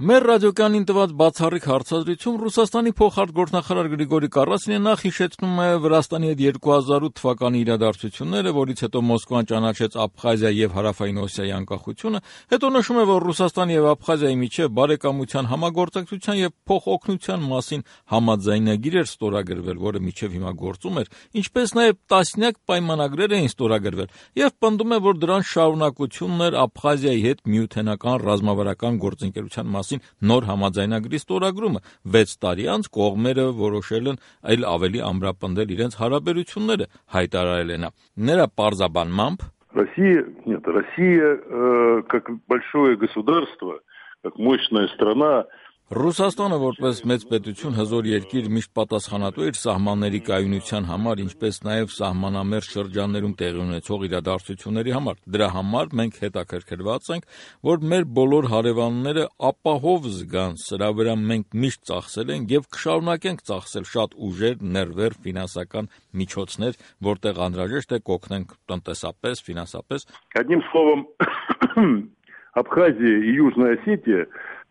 Մեր ռադիոկայանին տված բացառիկ հարցազրույցում Ռուսաստանի փոխարտգործնախարար Գրիգորի Կարասինը նախ հիշեցնում է Վրաստանի հետ 2008 թվականի իրադարձությունները, որից հետո Մոսկվան ճանաչեց Աբխազիա եւ Հարավային Օսիայի անկախությունը, հետո նշում է, որ Ռուսաստանի եւ Աբխազիայի միջեւ բարեկամության, համագործակցության եւ փոխօգնության մասին համաձայնագիր էր ստորագրվել, որը մինչեւ հիմա գործում էր, ինչպես նաեւ տասնյակ պայմանագրեր էին ստորագրվել, եւ պնդում է, որ դրան շարունակությունն էր Աբխազիայի հետ միութենական ռազմավարական գործընկերության մասին նոր համաձայնագրի стորագրումը 6 տարի անց կողմերը որոշել են այլ ավելի ամրապնդել իրենց հարաբերությունները, հայտարարել է նա։ Նրա պարզաբանմամբ Россия как большое государство, как мощная страна. Ռուսաստանը որպես մեծ պետություն հզոր երկիր միշտ պատասխանատու է իր սահմանների կայունության համար, ինչպես նաև սահմանամերձ շրջաններում տեղի ունեցող իրադարձությունների համար։ Դրա համար մենք հետաքրքրված ենք, որ մեր բոլոր հարևանները ապահով զգան, սրա վրա մենք միշտ ծախսել ենք եւ կշարունակենք ծախսել շատ ուժեր, ներվեր, ֆինանսական միջոցներ, որտեղ անհրաժեշտ է կօգնենք տնտեսապես, ֆինանսապես։ Одним словом, Абхазия и Южная Осетия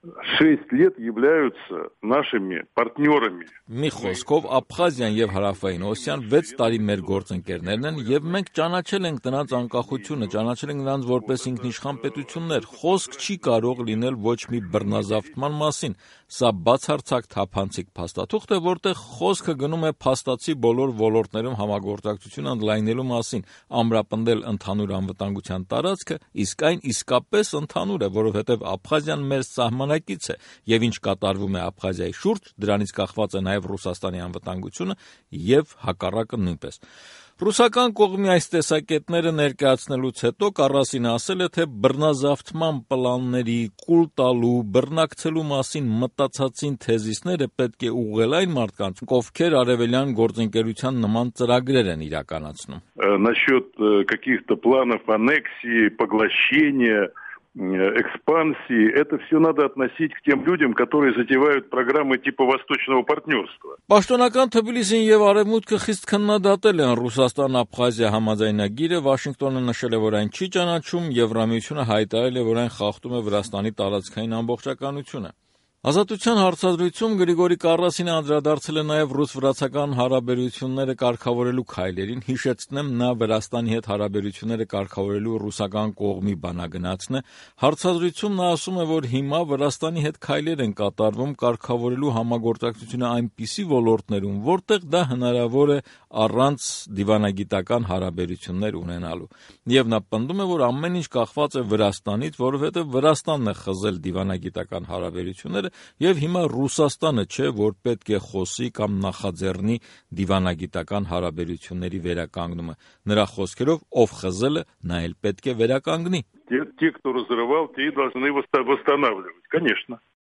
6 лет являются нашими партнерами. Մի խոսքով Աբխազիան եւ Հարավային Օսիան 6 տարի մեր գործընկերներն են եւ մենք ճանաչել ենք նրանց անկախությունը, ճանաչել ենք նրանց որպես ինքնիշխան պետություններ։ Խոսք չի կարող լինել ոչ մի բռնազավթման մասին։ Սա բացարձակ թափանցիկ փաստաթուղթ է, որտեղ խոսքը գնում է փաստացի բոլոր ոլորտներում համագործակցություն ընդլայնելու մասին, ամրապնդել ընդհանուր անվտանգության տարածքը, իսկ այն իսկապես ընդհանուր է, որովհետեւ Աբխազիան մեր սահմանակից է, եւ ինչ կատարվում է Աբխազիայի շուրջ, դրանից կախված է նաեւ Ռուսաստանի անվտանգությունը եւ հակառակը նույնպես։ Ռուսական կողմի այս տեսակետները ներկայացնելուց հետո Կարասինը ասել է, թե բռնազավթման պլանների, կուլ տալու, բռնակցելու մասին մտածածին թեզիսները պետք է ուղղել այն մարդկանց, ովքեր արևելյան գործընկերության նման ծրագրեր են իրականացնում։ Насчет каких-то планов аннексии, поглощения, экспансии, это все надо относить к тем людям, которые затевают программы типа Восточного партнерства. Պաշտոնական Թբիլիսին եւ Արևմուտքը խիստ քննադատել են Ռուսաստան-Աբխազիա համաձայնագիրը, Վաշինգտոնը նշել է, որ այն չի ճանաչում, Եվրամիությունը հայտարարել է, որ այն խախտում է Վրաստանի տարածքային ամբողջականությունը։ Ազատության հարցազրույցում Գրիգորի Կարասինը անդրադարձել է նաև ռուս-վրացական հարաբերությունները կարգավորելու քայլերին, հիշեցնեմ, նա Վրաստանի հետ հարաբերությունները կարգավորելու ռուսական կողմի բանագնացն է։ Հարցազրույցում նա ասում է, որ հիմա Վրաստանի հետ քայլեր են կատարվում կարգավորելու համագործակցությունը այնպիսի ոլորտներում, որտեղ դա հնարավոր է առանց դիվանագիտական հարաբերություններ ունենալու։ Եվ նա պնդում է, որ ամեն ինչ կախված է Վրաստանից, որովհետև Վրաստանն է խզել դիվանագիտական հարաբերությունները եւ հիմա Ռուսաստանը չէ, որ պետք է խոսի կամ նախաձեռնի դիվանագիտական հարաբերությունների վերականգնումը։ Նրա խոսքերով, ով խզել է, նա էլ պետք է վերականգնի։ Те, кто разрывал, те и должны восстанавливать, конечно.